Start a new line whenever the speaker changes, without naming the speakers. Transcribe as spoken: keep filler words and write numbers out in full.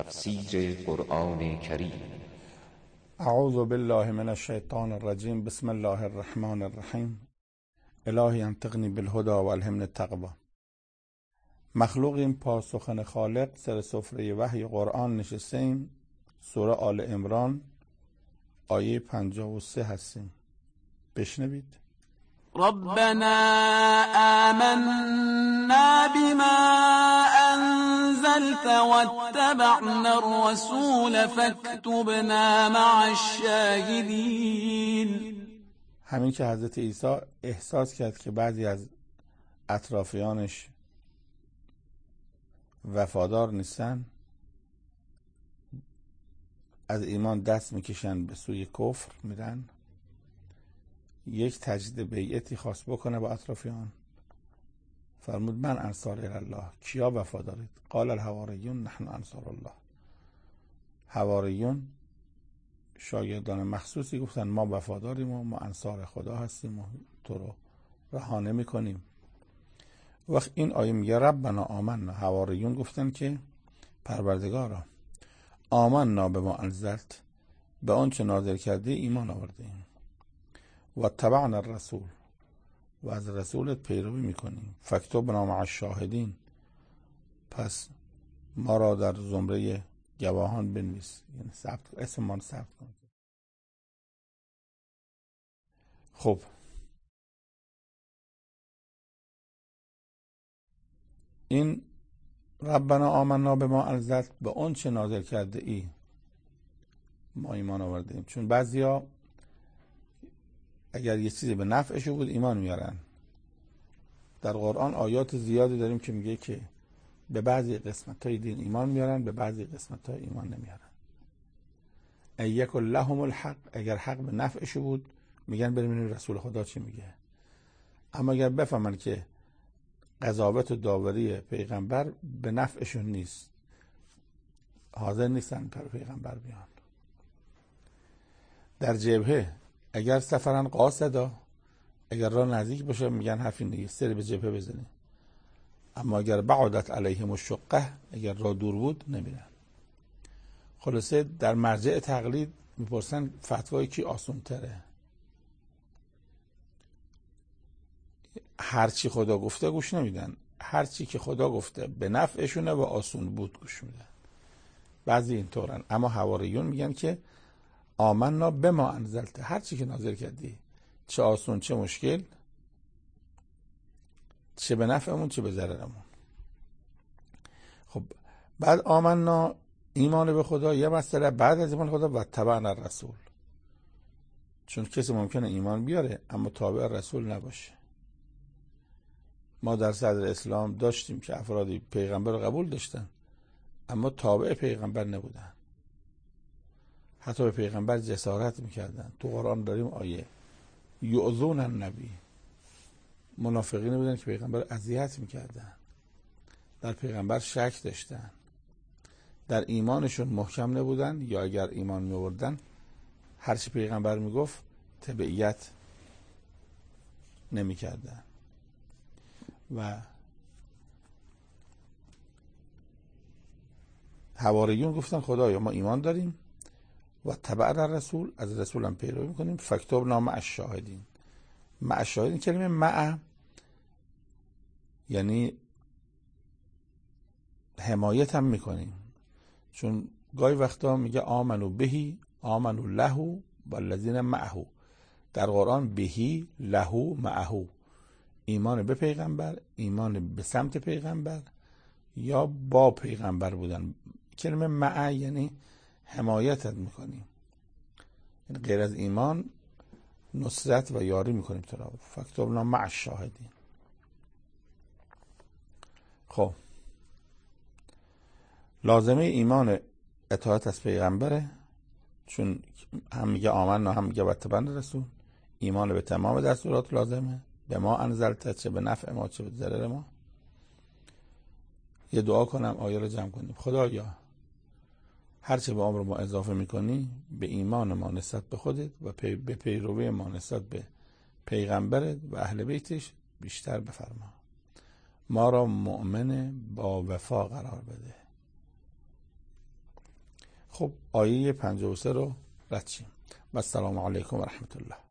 تفسیر قرآن کریم.
اعوذ بالله من الشیطان الرجیم. بسم الله الرحمن الرحیم. الهی انطقنی بالهدى و الهمنی التقوی. مخلوقیم پا سخن خالق، سر سفره وحی قرآن نشستیم. سوره آل عمران آیه پنجاه و سه هستیم. بشنوید.
ربنا آمنا بما أنزلت واتبعنا الرسول فاكتبنا مع الشاهدين.
همین که حضرت عیسی احساس کرد که بعضی از اطرافیانش وفادار نیستن، از ایمان دست میکشن به سوی کفر میرن، یک تجدید بیعتی خواست بکنه با اطرافیان. فرمود من انصار الله. کیا وفادارید؟ قال الحواریون نحن انصار الله. حواریون شاگردان مخصوصی گفتن ما وفاداریم و ما انصار خدا هستیم و تو رو رها نمی کنیم. وقت این آیه میگه ربنا آمنا، حواریون گفتن که پروردگارا آمنا به ما انزلت، به آنچه نازل کرده ایمان آوردیم، و تبعنا الرسول، و از رسولت پیروی میکنیم، فاکتبنا مع الشاهدین، پس ما را در زمره گواهان بنویس، یعنی ثبت اسم ما ثبت کن. خب این ربنا آمنا به ما انزلت، به اون چه نازل کرده ای ما ایمان آوردیم. چون بعضیا اگر یه چیزی به نفعشو بود ایمان میارن. در قرآن آیات زیادی داریم که میگه که به بعضی قسمت‌های دین ایمان میارن، به بعضی قسمت‌ها ایمان نمیارن. ایکل لهم الحق، اگر حق به نفعشو بود میگن بریم ببینیم رسول خدا چی میگه. اما اگر بفهمن که قضاوت و داوری پیغمبر به نفعشون نیست، حاضر نیستن پر پیغمبر بیان. در جبهه اگر سفرن قاصدا، اگر راه نزدیک باشه میگن حرفی نیست، سری به جبهه بزنی. اما اگر بعدت علیهم الشقه، اگر راه دور بود نمیرن. خلاصه در مرجع تقلید میپرسن فتوای کی آسون تره. هرچی خدا گفته گوش نمیدن، هرچی که خدا گفته به نفعشونه و آسون بود گوش میدن. بعضی اینطورن. اما حواریون میگن که آمنا بما انزلت، هرچی که نازل کردی، چه آسون چه مشکل، چه به نفعمون چه به ضررمون. خب بعد آمنا ایمان به خدا یه مسئله، بعد از ایمان خدا و تبعنا الرسول، چون کسی ممکنه ایمان بیاره اما تابع رسول نباشه. ما در صدر اسلام داشتیم که افرادی پیغمبر رو قبول داشتن اما تابع پیغمبر نبودن، حتی به پیغمبر جسارت میکردن. تو قرآن داریم آیه یؤذون النبی، منافقین بودن که پیغمبر اذیت میکردن، در پیغمبر شک داشتن، در ایمانشون محکم نبودن، یا اگر ایمان میوردن هرچی پیغمبر میگفت تبعیت نمیکردن. و حواریون گفتن خدایا ما ایمان داریم و تبعنا الرسول، از رسول هم پیروی میکنیم، فاکتبنا مع الشاهدین. مع الشاهدین کلمه مع یعنی حمایت هم میکنیم، چون گاهی وقتا میگه آمنو بهی آمنو له والذین معه. در قرآن بهی له معه، ایمان به پیغمبر، ایمان به سمت پیغمبر یا با پیغمبر بودن. کلمه مع یعنی حمایتت میکنیم، یعنی غیر از ایمان نصرت و یاری میکنیم تو را. فاکتبنا مع الشاهدین. خب لازمه ایمان اطاعت از پیغمبره، چون هم میگه آمنا هم میگه واتبعنا الرسول. ایمان به تمام دستورات لازمه، به ما انزلت، چه به نفع ما چه به ضرر ما. یه دعا کنم آیه رو جمع کنیم. خدایا هرچه به عمر ما اضافه میکنی به ایمان ما نسبت به خودت و پی به پیروی ما نسبت به پیغمبرت و اهل بیتش بیشتر بفرما. ما را مؤمن با وفا قرار بده. خب آیه پنجاه و سه رو رد شیم. و السلام علیکم و رحمت الله.